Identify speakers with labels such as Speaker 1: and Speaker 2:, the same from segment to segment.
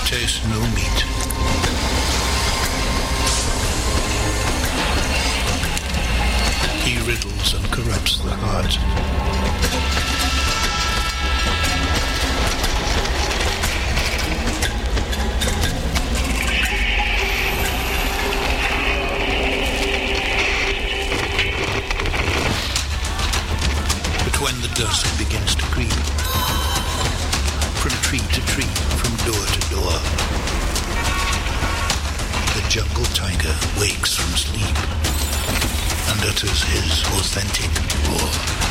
Speaker 1: taste no meat. He riddles and corrupts the heart. But when the dusk begins to creep, from tree to tree, from door to door, the jungle tiger wakes from sleep and utters his authentic roar.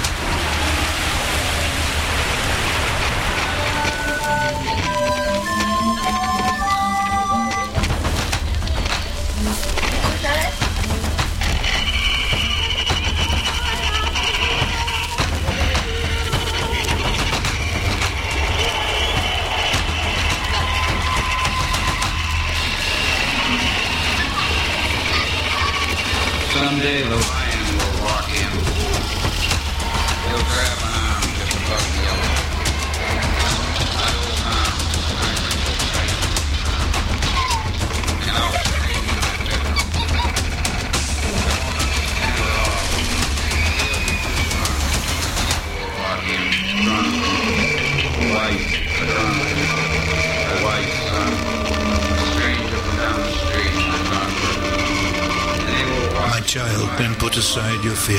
Speaker 2: Someday the lion will walk in. He'll grab an arm just above the other. That old arm will tight. And I'll scream in the bit. I won't understand it all. He'll be too strong. Will walk in strong. White, a white sun. A stranger from down the street.
Speaker 1: My child, then put aside your fear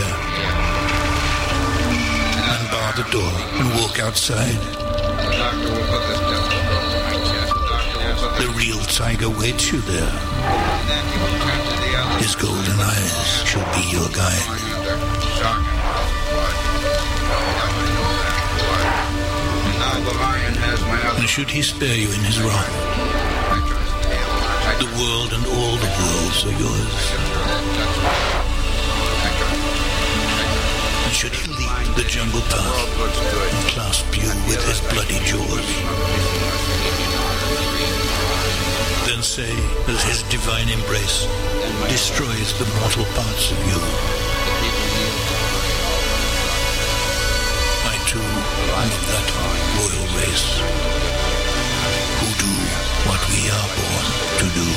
Speaker 1: and bar the door and walk outside. The real tiger waits you there. His golden eyes shall be your guide. And should he spare you in his wrath, the world and all the worlds are yours. And should he lead the jungle path and clasp you with his bloody jaws, then say that his divine embrace destroys the mortal parts of you. I too am of that royal race, who do what we are born to do.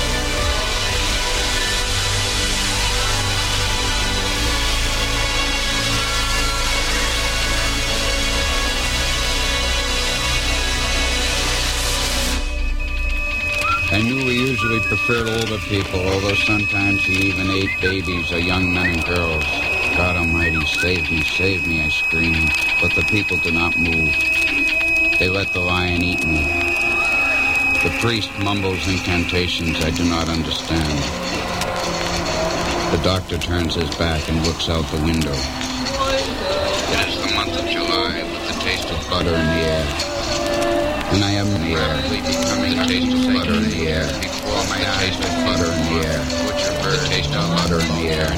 Speaker 2: I knew he usually preferred older people, although sometimes he even ate babies or young men and girls. God Almighty, save me, I screamed. But the people do not move. They let the lion eat me. The priest mumbles incantations I do not understand. The doctor turns his back and looks out the window. It is the month of July with the taste of butter in the air. And I am in the air. Becoming the taste of butter in the air. Before my taste of butter in the air. The taste of butter in the air.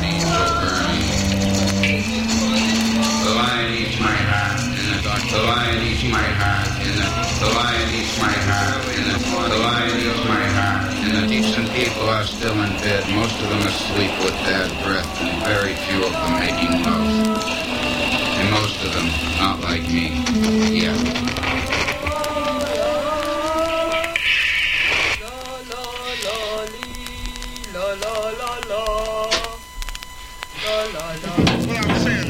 Speaker 2: The lion eats my heart. The lion eats my heart. The lion eats my heart. The lion eats my heart. And the decent people are still in bed. Most of them asleep with bad breath, and very few of them making love. And most of them not like me. Yeah.
Speaker 3: That's what I'm saying.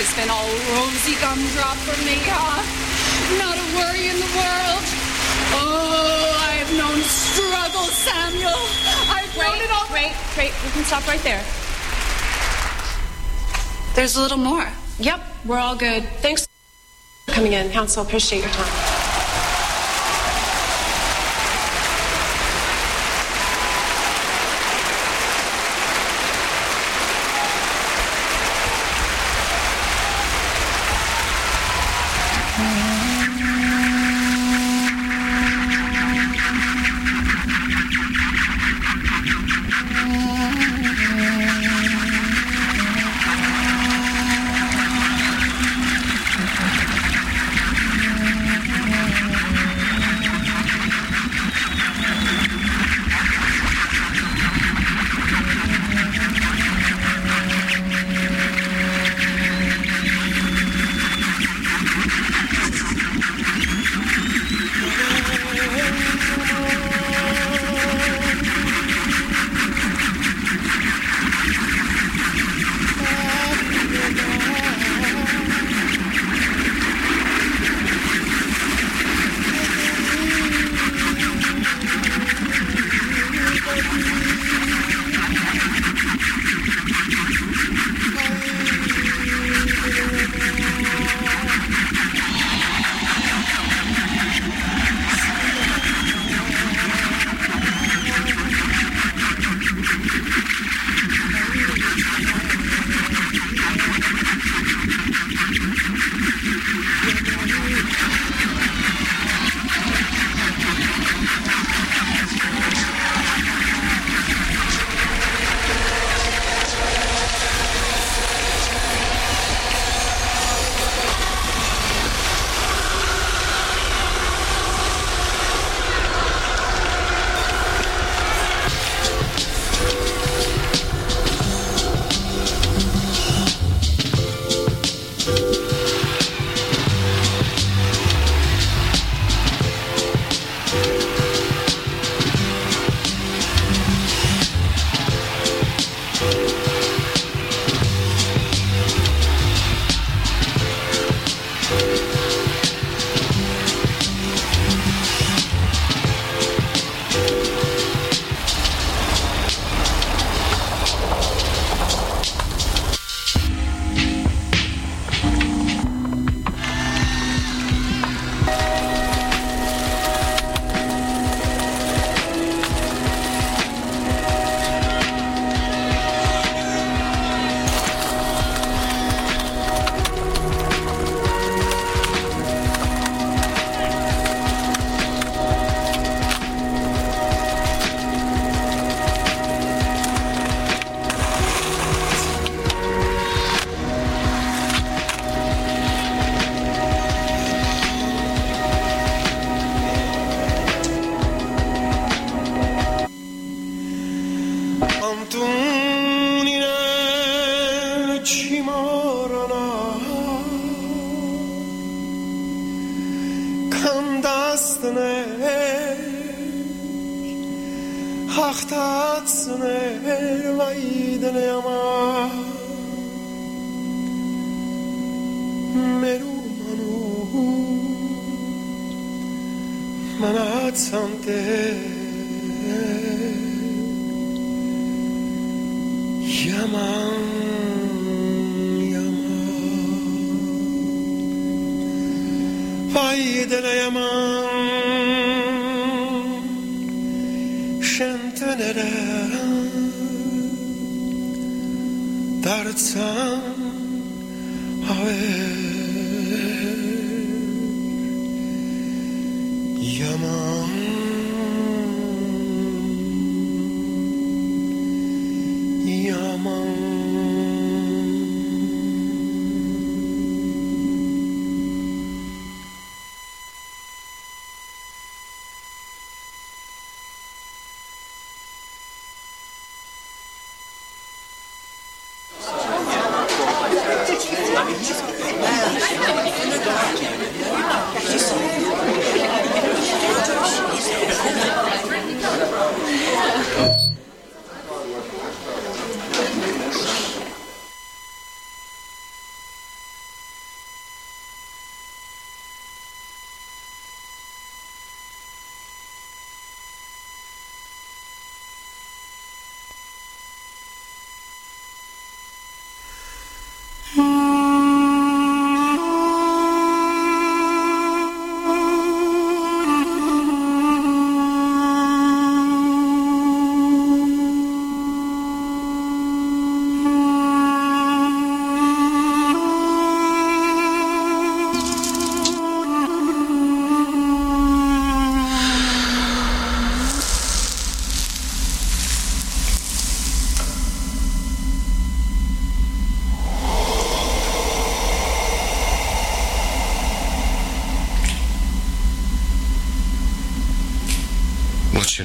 Speaker 3: has been all rosy gumdrop for me, huh? Not a worry in the world. Oh, I've known struggle, Samuel. I've known it all.
Speaker 4: Great. We can stop right there.
Speaker 3: There's a little more.
Speaker 4: Yep, we're all good. Thanks for coming in, counsel. Appreciate your time.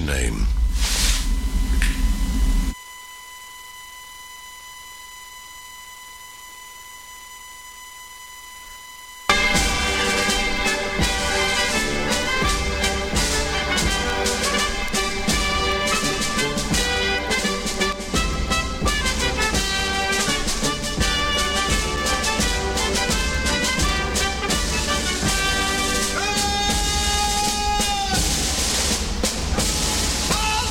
Speaker 5: name.
Speaker 6: All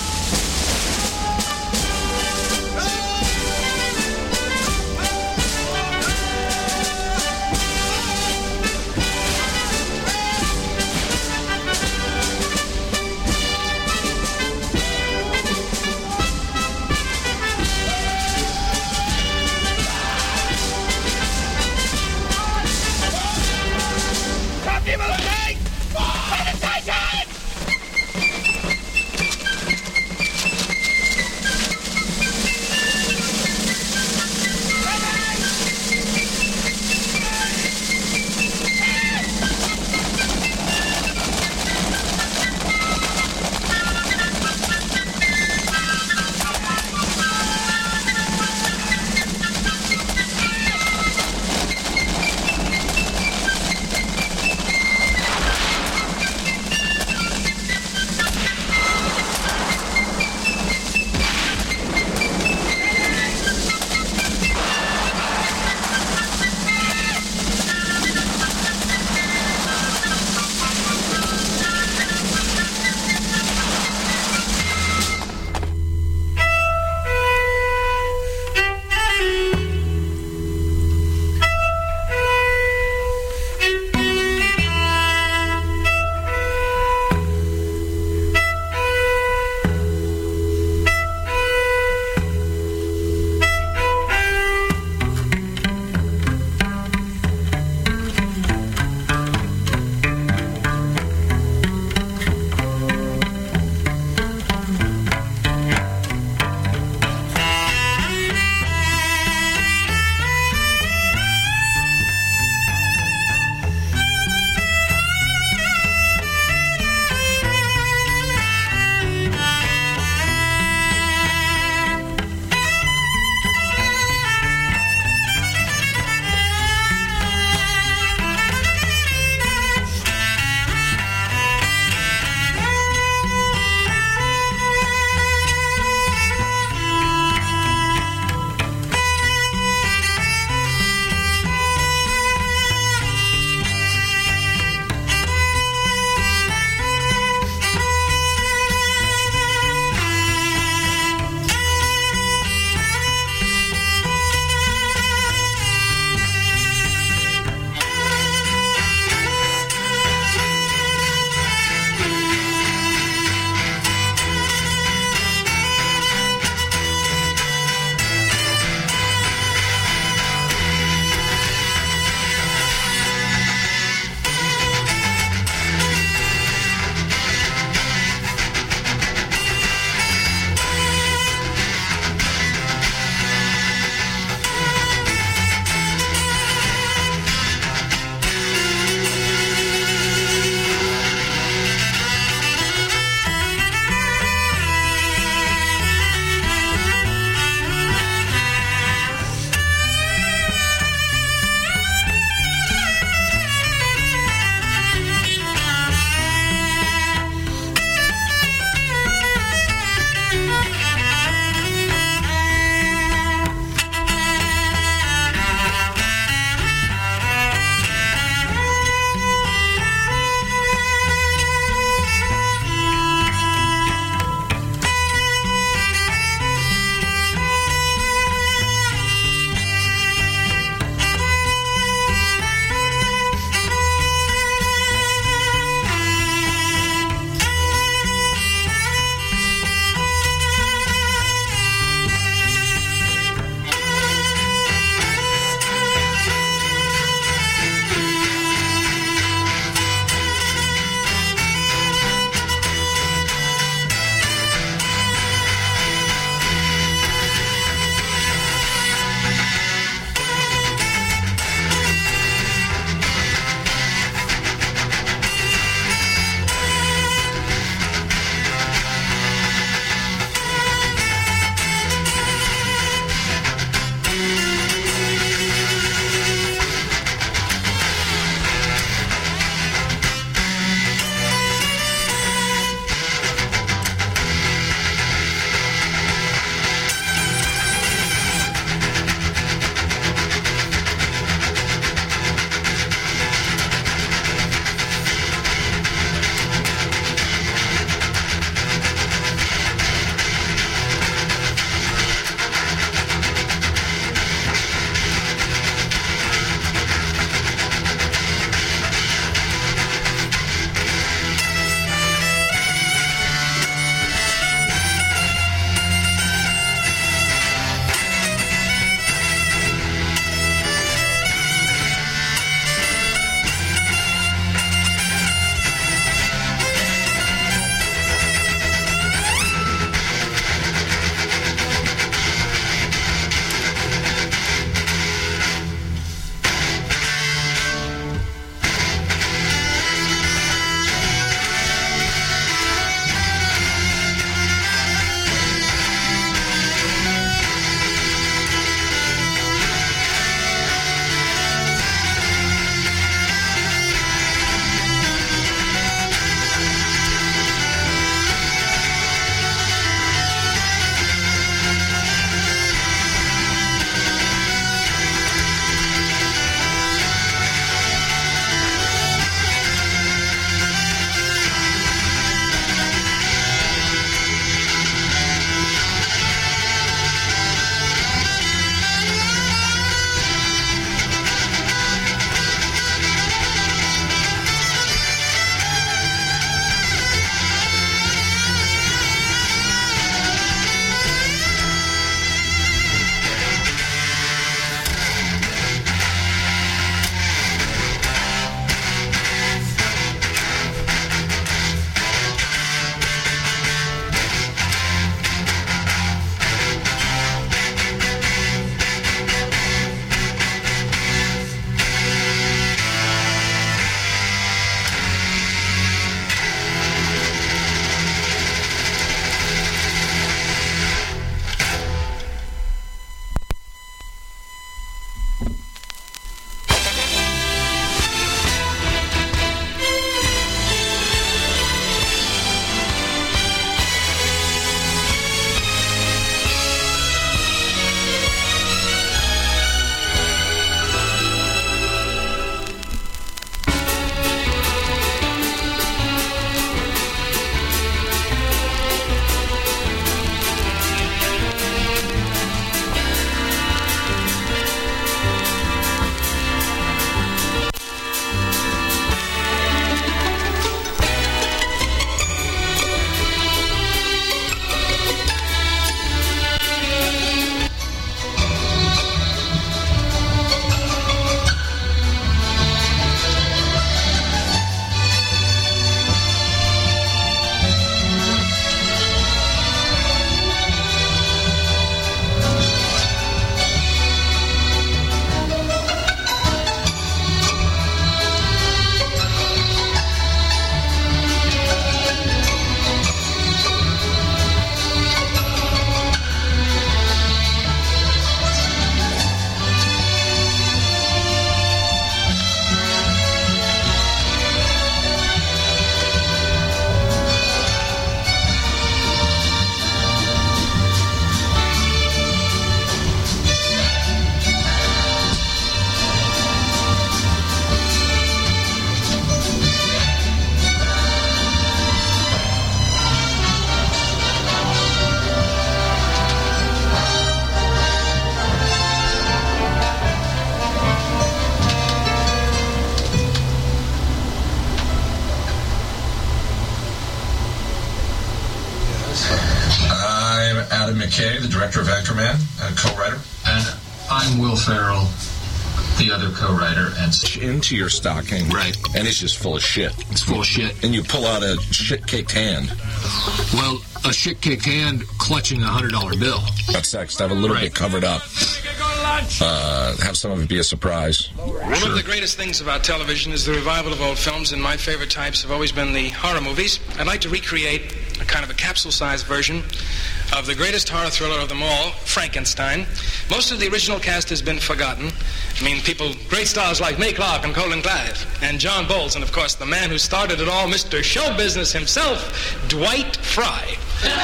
Speaker 5: I'm Adam McKay, the director of Anchorman and co-writer.
Speaker 6: And I'm Will Ferrell, the other co-writer. And
Speaker 5: into your stocking.
Speaker 6: Right.
Speaker 5: And it's just full of shit.
Speaker 6: It's full of shit.
Speaker 5: And you pull out a shit-caked hand.
Speaker 6: Well, a shit-caked hand clutching a $100 bill.
Speaker 5: That's sex. To have a little bit covered up. Have some of it be a surprise.
Speaker 7: One of the greatest things about television is the revival of old films, and my favorite types have always been the horror movies. I'd like to recreate a kind of a capsule-sized version of the greatest horror thriller of them all, Frankenstein. Most of the original cast has been forgotten. I mean, great stars like May Clark and Colin Clive, and John Bowles, and of course the man who started it all, Mr. Show Business himself, Dwight Fry.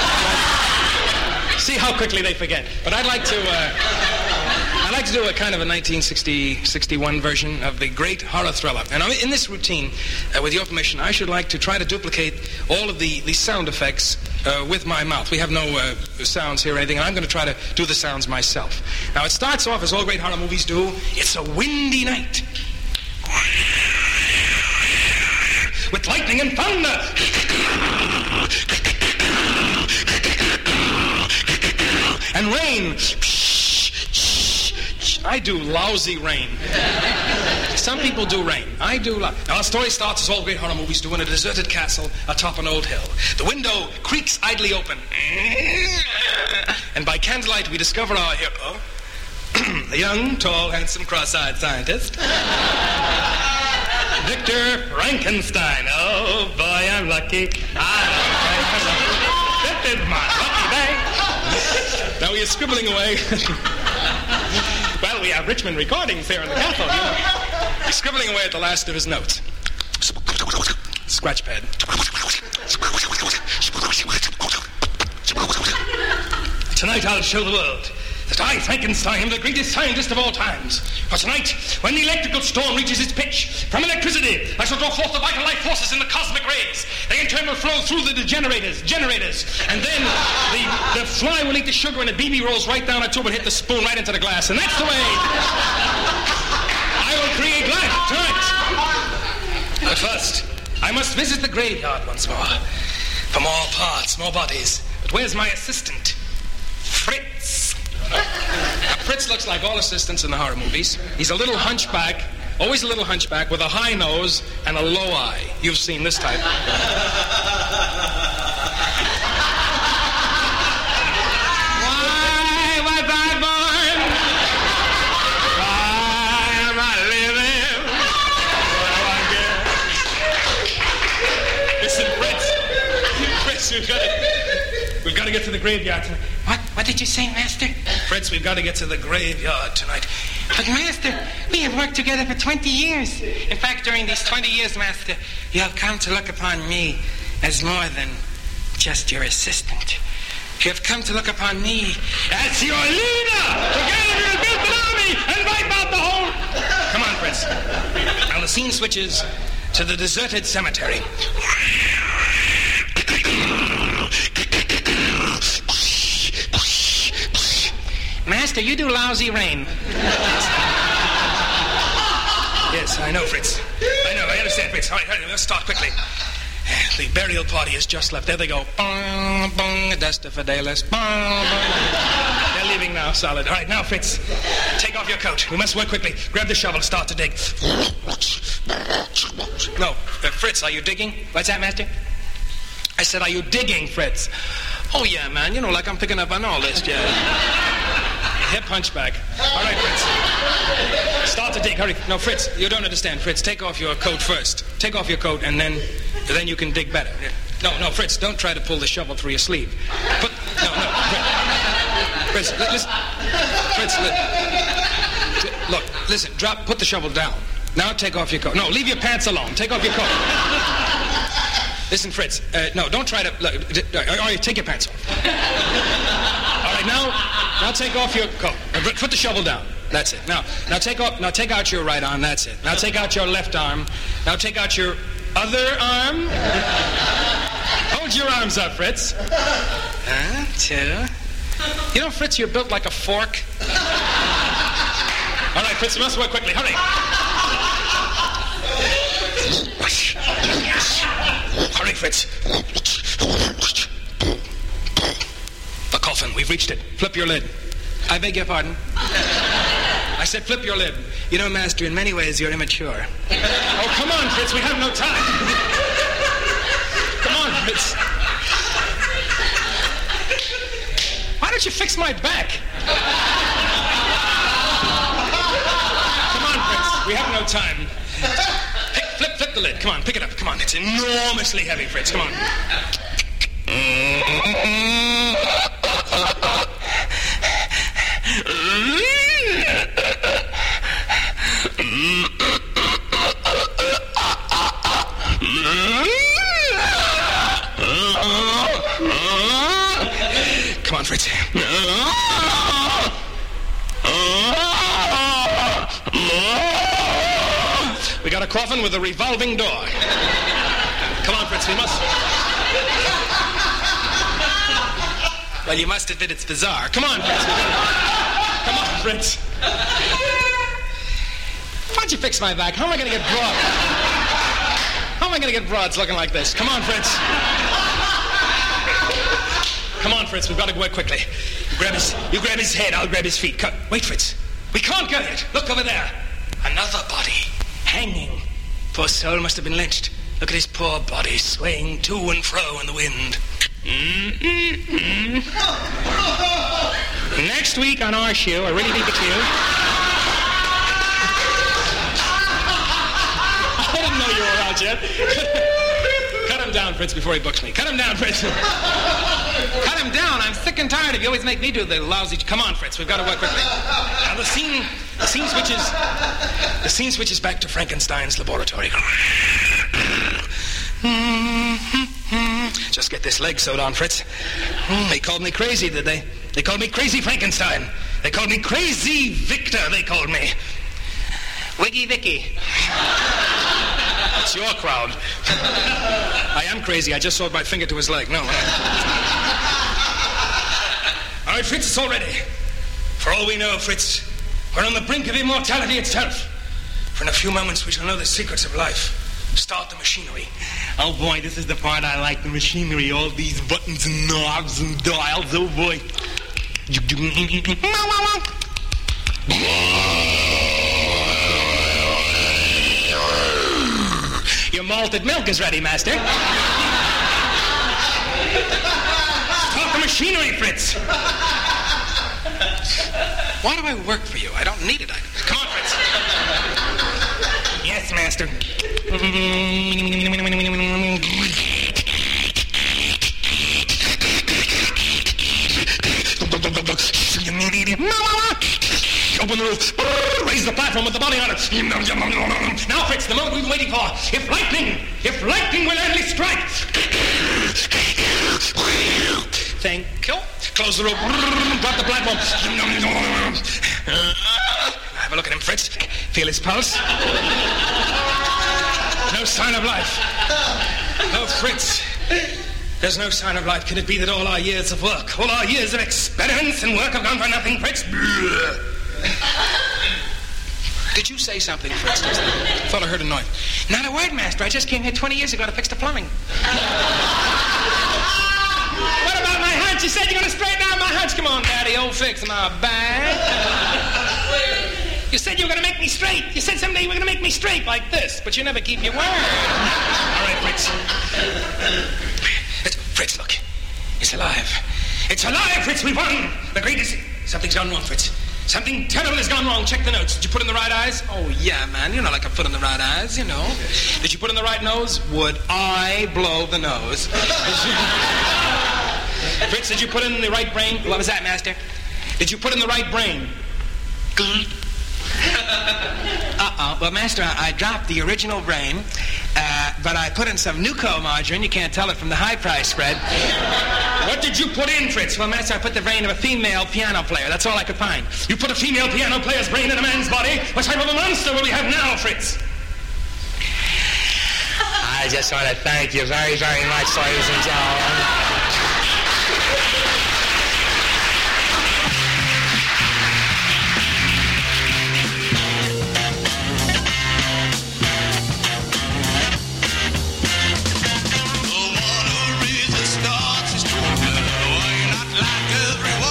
Speaker 7: See how quickly they forget. But I'd like to do a kind of a 1960-61 version of the great horror thriller. And in this routine, with your permission, I should like to try to duplicate all of the sound effects with my mouth. We have no sounds here or anything, and I'm going to try to do the sounds myself. Now, it starts off, as all great horror movies do, it's a windy night. With lightning and thunder. And rain. I do lousy rain. Some people do rain. I do. Now, our story starts, as all great horror movies do, in a deserted castle atop an old hill. The window creaks idly open. And by candlelight, we discover our hero, a young, tall, handsome, cross-eyed scientist, Victor Frankenstein. Oh, boy, I'm lucky. This is my lucky day. Now he is scribbling away. Well, we have Richmond recordings here in the castle, you know. He's scribbling away at the last of his notes. Scratch pad. Tonight I'll show the world that I, Frankenstein, am the greatest scientist of all times. For tonight, when the electrical storm reaches its pitch, from electricity, I shall draw forth the vital life forces in the cosmic rays. They in turn will flow through the generators, and then the fly will eat the sugar and the BB rolls right down a tube and hit the spoon right into the glass. And that's the way I will create life tonight. But first, I must visit the graveyard once more. For more parts, more bodies. But where's my assistant? Fritz. Now, Fritz looks like all assistants in the horror movies. He's a little hunchback, always a little hunchback, with a high nose and a low eye. You've seen this type. Why was I born? Why am I living? Listen, Fritz, we've got to get to the graveyard tonight. What did you say, Master? Fritz, we've got to get to the graveyard tonight.
Speaker 8: But, Master, we have worked together for 20 years. In fact, during these 20 years, Master, you have come to look upon me as more than just your assistant. You have come to look upon me as your leader! Together we will build an army and wipe out the whole...
Speaker 7: Come on, Fritz. Now the scene switches to the deserted cemetery.
Speaker 8: Master, you do lousy rain.
Speaker 7: Yes, I know, Fritz. I understand, Fritz. All right, let's start quickly. The burial party has just left. There they go. Bong, bong, Adesta Fidelis. Bong, bong. They're leaving now, solid. All right, now, Fritz, take off your coat. We must work quickly. Grab the shovel, start to dig. No, Fritz, are you digging?
Speaker 8: What's that, Master?
Speaker 7: I said, are you digging, Fritz? Oh, yeah, man. You know, like I'm picking up on all this, yeah. Hip hunchback. All right, Fritz. Start to dig. Hurry. No, Fritz, you don't understand. Fritz, take off your coat first. Take off your coat, and then you can dig better. No, Fritz, don't try to pull the shovel through your sleeve. Fritz, listen. Fritz, look, listen, put the shovel down. Now take off your coat. No, leave your pants alone. Take off your coat. Listen, Fritz, no, don't try to... All right, take your pants off. All right, now take off your coat. Put the shovel down. That's it. Now take out your right arm. That's it. Now take out your left arm. Now take out your other arm. Hold your arms up, Fritz.
Speaker 8: 2.
Speaker 7: You know, Fritz, you're built like a fork. All right, Fritz, you must work quickly. Hurry. Hurry, Fritz. The coffin. coffin. We've reached it. Flip your lid.
Speaker 8: I beg your pardon?
Speaker 7: I said flip your lid.
Speaker 8: You know, Master, in many ways, you're immature.
Speaker 7: Oh, come on, Fritz. We have no time. Come on, Fritz. Why don't you fix my back? Come on, Fritz. We have no time. Flip the lid. Come on, pick it up. Come on. It's enormously heavy, Fritz. Come on. Come on, Fritz. We got a coffin with a revolving door. Come on, Fritz, we must...
Speaker 8: Well, you must admit it's bizarre.
Speaker 7: Come on, Fritz. Come on, Fritz. Why don't you fix my back? How am I going to get broad? How am I going to get broads looking like this? Come on, Fritz. Come on, Fritz. We've got to work quickly. You grab his head. I'll grab his feet. Wait, Fritz. We can't go yet. Look over there. Another body. Hanging. Poor soul must have been lynched. Look at his poor body swaying to and fro in the wind. Next week on our show, I really think it's you. I didn't know you were out yet. Cut him down, Fritz, before he books me. Cut him down, Fritz.
Speaker 8: Cut him down. I'm sick and tired of you always make me do the lousy... Come on, Fritz. We've got to work quickly.
Speaker 7: Now, the scene switches back to Frankenstein's laboratory. Just get this leg sewed on, Fritz. They called me crazy, did they? They called me Crazy Frankenstein. They called me Crazy Victor, they called me.
Speaker 8: Wiggy Vicky.
Speaker 7: It's your crowd. I am crazy. I just sewed my finger to his leg. No. All right, Fritz, it's all ready. For all we know, Fritz, we're on the brink of immortality itself. For in a few moments, we shall know the secrets of life. Start the machinery.
Speaker 8: Oh, boy, this is the part I like, the machinery. All these buttons and knobs and dials. Oh, boy.
Speaker 7: Your malted milk is ready, Master. Start the machinery, Fritz.
Speaker 8: Why do I work for you? I don't need it.
Speaker 7: Come on, Fritz. Yes, Master. Open the roof. Raise the platform with the body on it. Now, Fritz, the moment we've been waiting for. If lightning will only strike. Thank you. Close the roof. Drop the platform. Have a look at him, Fritz. Feel his pulse. No sign of life. Oh, Fritz. There's no sign of life. Can it be that all our years of work, all our years of experiments and work have gone for nothing, Fritz? Did you say something, Fritz? I thought I heard a noise.
Speaker 8: Not a word, Master. I just came here 20 years ago to fix the plumbing.
Speaker 7: What about my hunch? You said you're going to straighten out my hunch. Come on, Daddy. Old fix my bag. You said you were going to make me straight. You said someday you were going to make me straight like this, but you never keep your word. All right, Fritz. Fritz, look. It's alive. It's alive, Fritz. We won. The greatest... Something's gone wrong, Fritz. Something terrible has gone wrong. Check the notes. Did you put in the right eyes?
Speaker 8: Oh, yeah, man. You know, like I put in the right eyes, you know.
Speaker 7: Did you put in the right nose?
Speaker 8: Would I blow the nose?
Speaker 7: Fritz, did you put in the right brain?
Speaker 8: What was that, Master?
Speaker 7: Did you put in the right brain?
Speaker 8: Well, Master, I dropped the original brain, but I put in some Nuco margarine. You can't tell it from the high price spread.
Speaker 7: What did you put in, Fritz?
Speaker 8: Well, Master, I put the brain of a female piano player. That's all I could find.
Speaker 7: You put a female piano player's brain in a man's body? What type of a monster will we have now, Fritz?
Speaker 8: I just want to thank you very, very much, ladies and gentlemen.
Speaker 9: Everyone.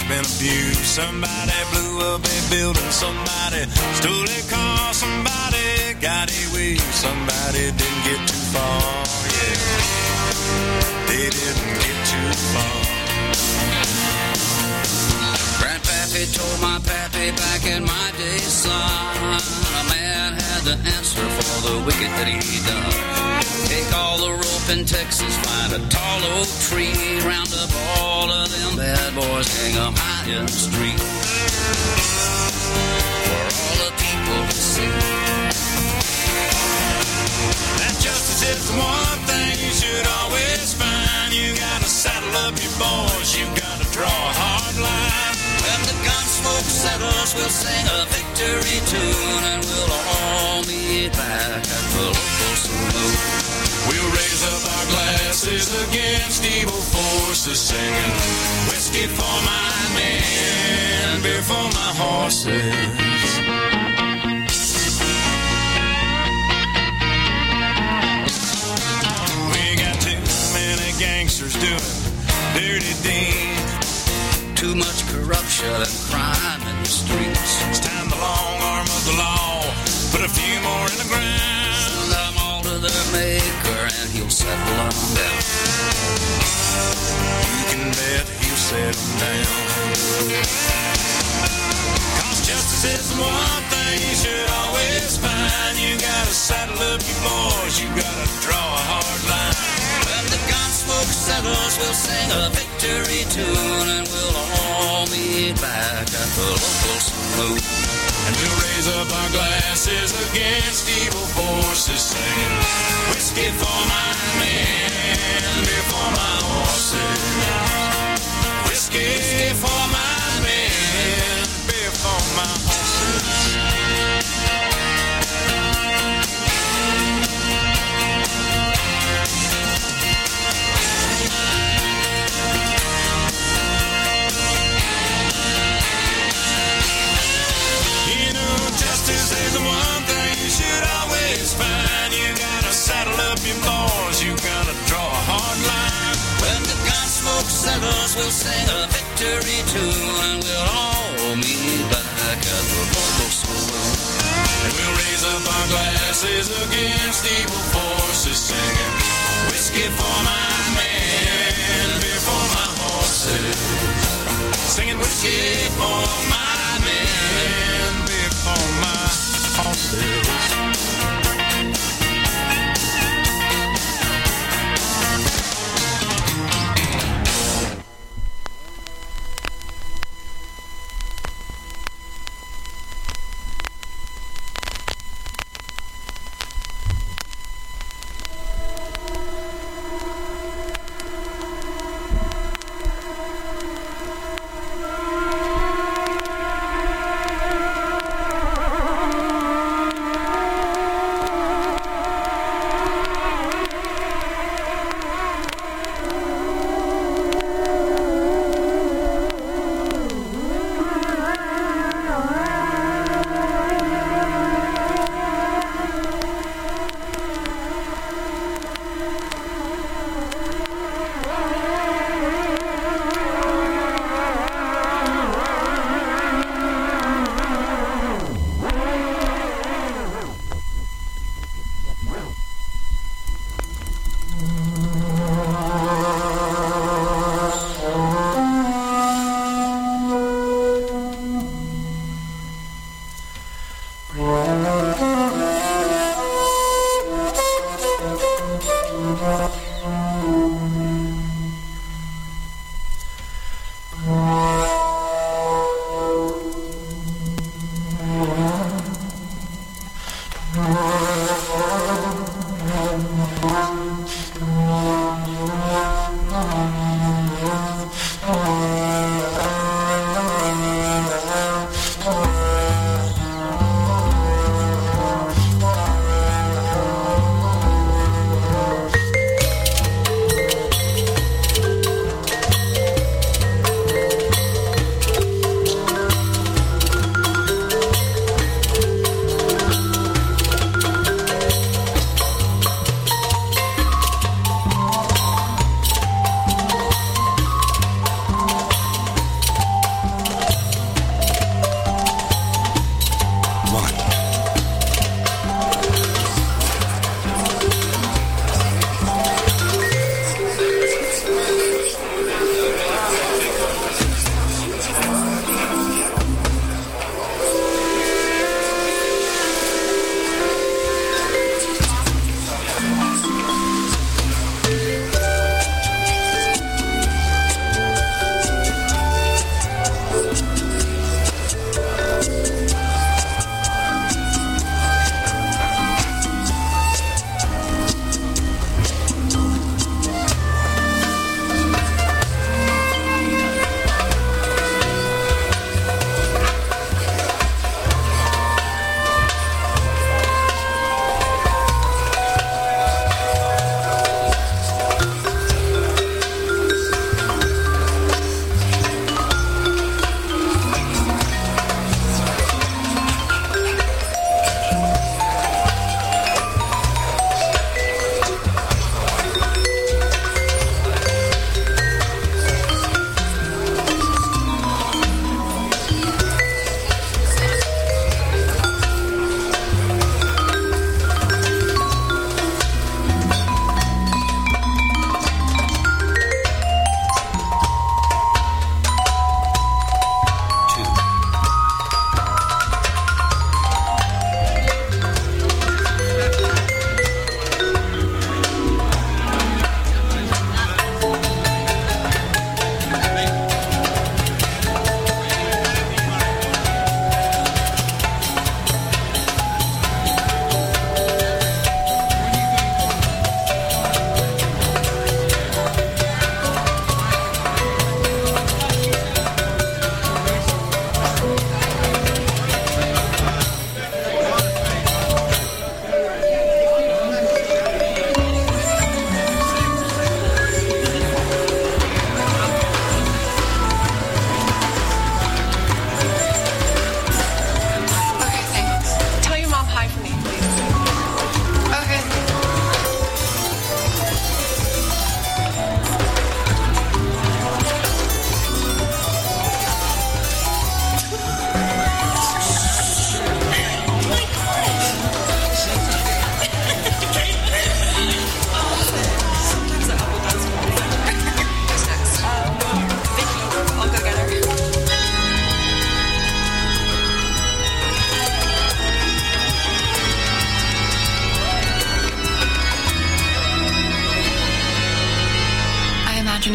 Speaker 9: been abused. Somebody blew up a building, somebody stole a car, somebody got away, somebody didn't get too far, yeah. They didn't get too far.
Speaker 2: Grandpappy told my pappy back in my day, son, a man had the answer for the wicked that he done. Take all the rope in Texas, find a tall oak tree, round up all of them bad boys, hang 'em high in the street, for all the people to see.
Speaker 9: That justice is the one thing you should always find. You gotta saddle up your boys, you gotta draw a hard line.
Speaker 2: When the gun smoke settles, we'll sing a victory tune, and we'll all meet back at the local saloon.
Speaker 9: We'll raise up our glasses against evil forces, singing whiskey for my men, beer for my horses. We got too many gangsters doing dirty deeds,
Speaker 2: too much corruption and crime in the streets.
Speaker 9: It's time the long arm of the law put a few more in the ground.
Speaker 2: Send them all to their maker and he'll settle them down.
Speaker 9: You can bet he'll settle down. Cause justice is the one thing you should always find. You gotta saddle up your boys, you gotta draw a hard line.
Speaker 2: When the gun smoke settles, we'll sing a victory tune, and we'll all meet back at the local saloon.
Speaker 9: And we'll raise up our glasses against evil forces, singing whiskey for my men, beer for my horses. Whiskey for my men, beer for my horses. Justice is the one thing you should always find. You gotta saddle up your boys, you gotta draw a hard line.
Speaker 2: When the gun smoke settles, we'll sing a victory tune, and we'll all meet back at the local saloon.
Speaker 9: And we'll raise up our glasses against evil forces, singing whiskey for my men, beer for my horses. Singing whiskey for my men, beer for my horses.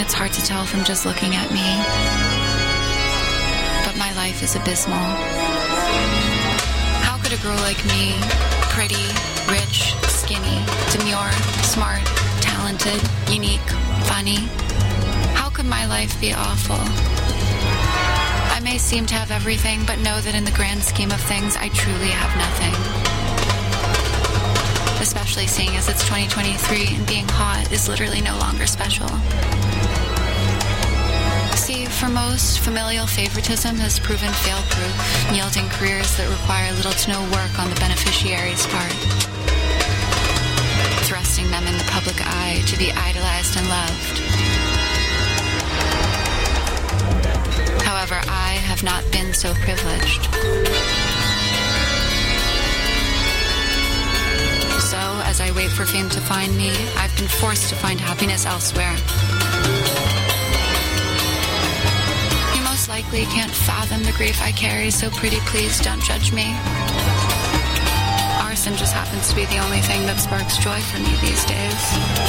Speaker 10: it's hard to tell from just looking at me. But my life is abysmal. How could a girl like me, pretty, rich, skinny, demure, smart, talented, unique, funny, how could my life be awful? I may seem to have everything, but know that in the grand scheme of things, I truly have nothing. Especially seeing as it's 2023 and being hot is literally no longer special. See, for most, familial favoritism has proven fail-proof, yielding careers that require little to no work on the beneficiary's part, thrusting them in the public eye to be idolized and loved. However, I have not been so privileged. So, as I wait for fame to find me, I've been forced to find happiness elsewhere. You most likely can't fathom the grief I carry, so pretty please don't judge me. Arson just happens to be the only thing that sparks joy for me these days.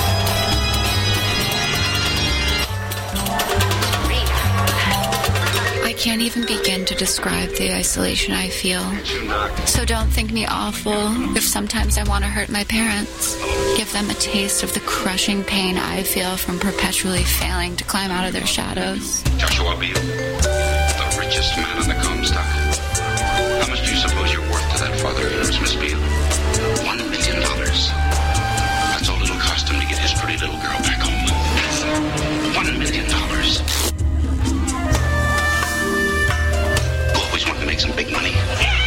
Speaker 10: I can't even begin to describe the isolation I feel. So don't think me awful if sometimes I want to hurt my parents. Give them a taste of the crushing pain I feel from perpetually failing to climb out of their shadows.
Speaker 2: Joshua Beale, the richest man on the Comstock. How much do you suppose you're worth to that father of yours, Miss Beale? $1 million. That's all it'll cost him to get his pretty little girl back home. $1 million. To make some big money.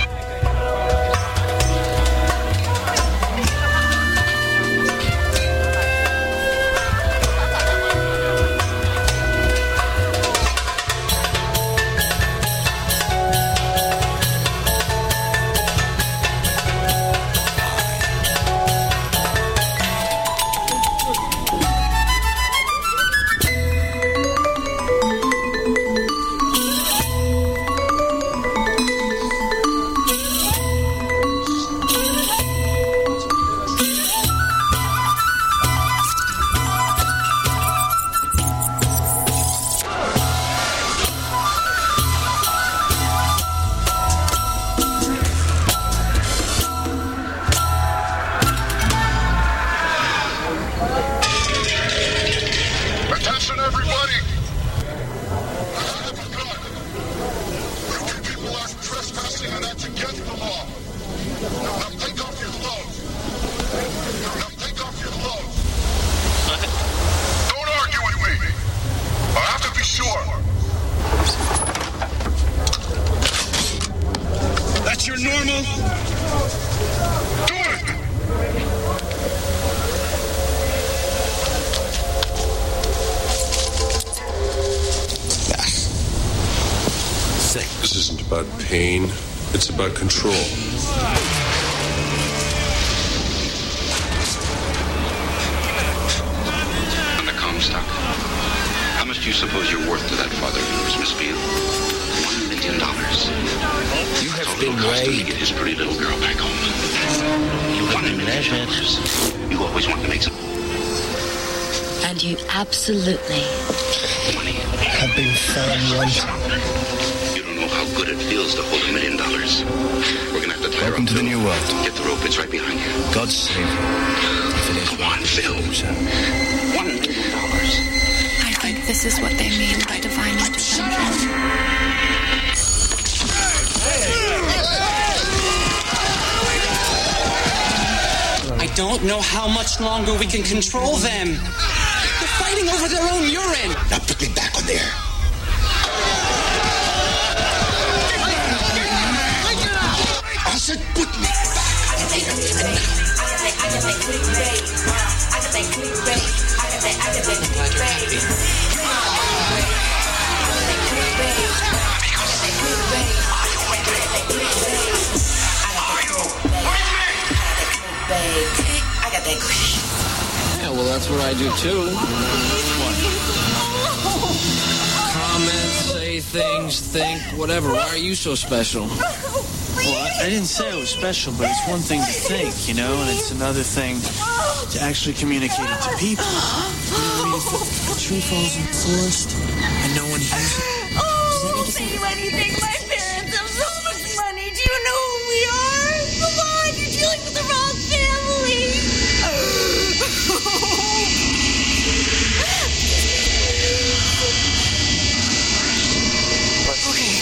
Speaker 11: This isn't about pain, it's about control.
Speaker 2: On the Comstock, how much do you suppose you're worth to that father of yours, Miss Beale? $1 million.
Speaker 5: You have been
Speaker 2: raped. To get his pretty little girl back home. $1 million. You always want to make some.
Speaker 12: And you absolutely
Speaker 2: money.
Speaker 13: Have been found wanting.
Speaker 2: How good it feels to hold $1 million. We're gonna have to tie
Speaker 13: Welcome to the new world.
Speaker 2: Get the rope, it's right behind you.
Speaker 13: God save you. If it is
Speaker 2: Come on, Phil. $1 million.
Speaker 10: I think this is what they mean by divine intervention.
Speaker 14: I don't know how much longer we can control them. They're fighting over their own urine.
Speaker 2: Now put me back on there. I said put me back.
Speaker 15: Yeah, well, that's what I do too. Comment, say things, think, whatever. Why are you so special?
Speaker 16: Well, I didn't say it was special, but it's one thing to think, you know, and it's another thing to actually communicate it to people. You know what I if a tree falls in the forest and no one hears it?
Speaker 3: Oh, I'll pay you anything. My parents have so much money. Do you know who we are? Come on, you're dealing with the wrong family.
Speaker 4: Okay.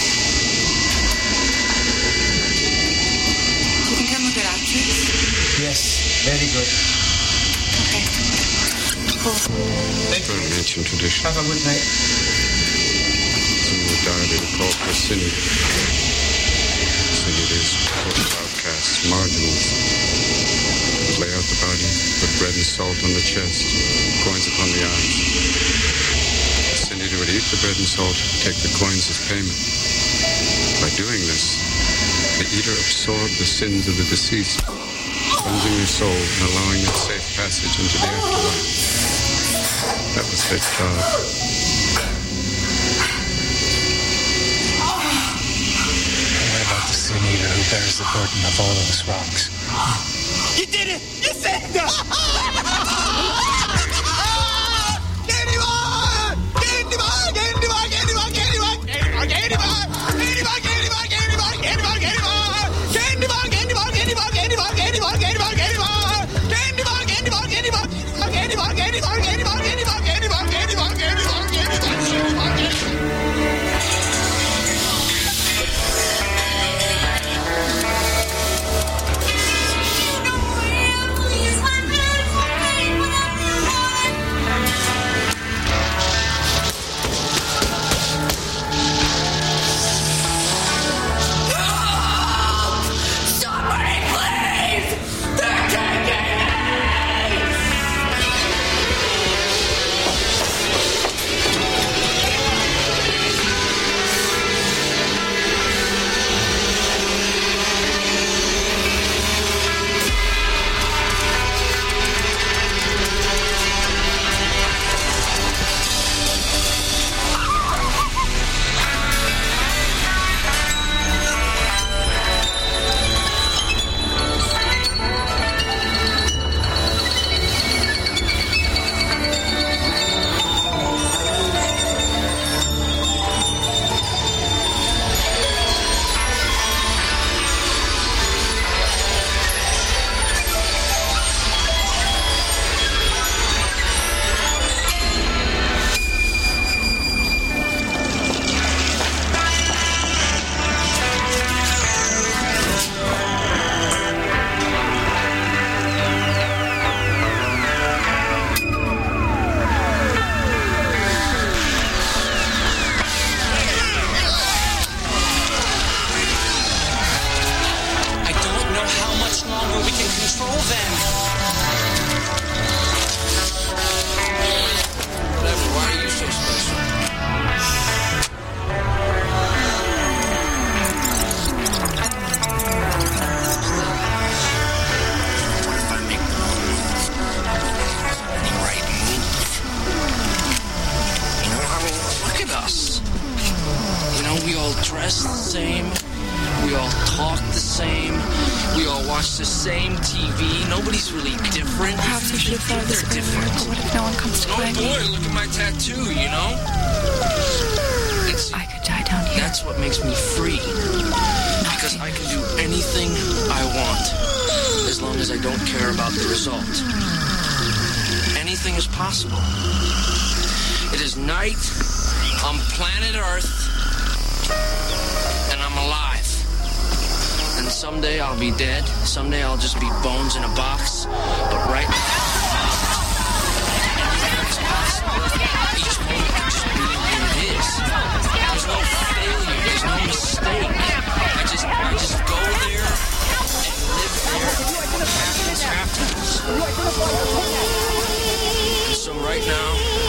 Speaker 4: Do you think I'm a good actress?
Speaker 16: Yes, very good.
Speaker 4: Okay. Cool.
Speaker 11: Thank you. Ancient tradition.
Speaker 16: Have a good night.
Speaker 11: Some would die, they would call for Sinny. Sinny is total outcasts, marginals. Lay out the body, put bread and salt on the chest, coins upon the eyes. Sinny would eat the bread and salt, take the coins as payment. By doing this, the eater absorbed the sins of the deceased, cleansing their soul and allowing its safe passage into the afterlife. That was their job.
Speaker 16: What about the sin eater who bears the burden of all those wrongs?
Speaker 3: You did it! You saved us!
Speaker 15: dress the same. We all talk the same. We all watch the same TV. Nobody's really different.
Speaker 10: Perhaps we should have thought of this earlier, but what if no one comes to find me?
Speaker 15: Oh boy, look at my tattoo, you know?
Speaker 10: I could die down here.
Speaker 15: That's what makes me free. Because I can do anything I want, as long as I don't care about the result. Anything is possible. It is night on planet Earth, and I'm alive. And someday I'll be dead. Someday I'll just be bones in a box. But right now, anything is possible. Each moment can just be who it is. There's no failure. There's no mistake. I just go there and live there. What happens, happens. And so right now,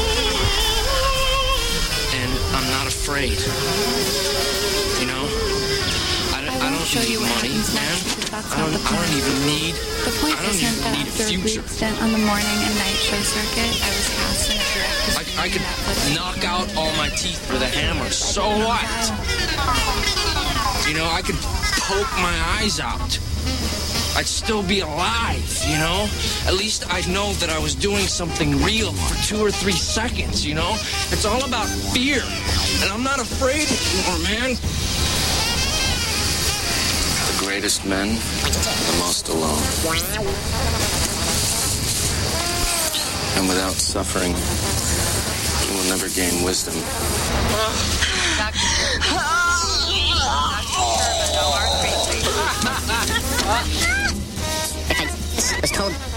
Speaker 15: and I'm not afraid. You know? I don't
Speaker 10: show you
Speaker 15: need
Speaker 10: what
Speaker 15: money,
Speaker 10: happens
Speaker 15: man.
Speaker 10: next, because that's
Speaker 15: I
Speaker 10: not the
Speaker 15: don't
Speaker 10: point.
Speaker 15: even need.
Speaker 10: The point
Speaker 15: I don't
Speaker 10: isn't
Speaker 15: even
Speaker 10: that
Speaker 15: need a
Speaker 10: after a
Speaker 15: future.
Speaker 10: brief stint on the morning and night show circuit, I was cast in a direct
Speaker 15: I could knock out all my teeth with a hammer. So what? You know, I could poke my eyes out. I'd still be alive, you know? At least I'd know that I was doing something real for 2 or 3 seconds, you know? It's all about fear. And I'm not afraid anymore, man.
Speaker 17: The greatest men are the most alone. And without suffering, you will never gain wisdom.
Speaker 18: I was told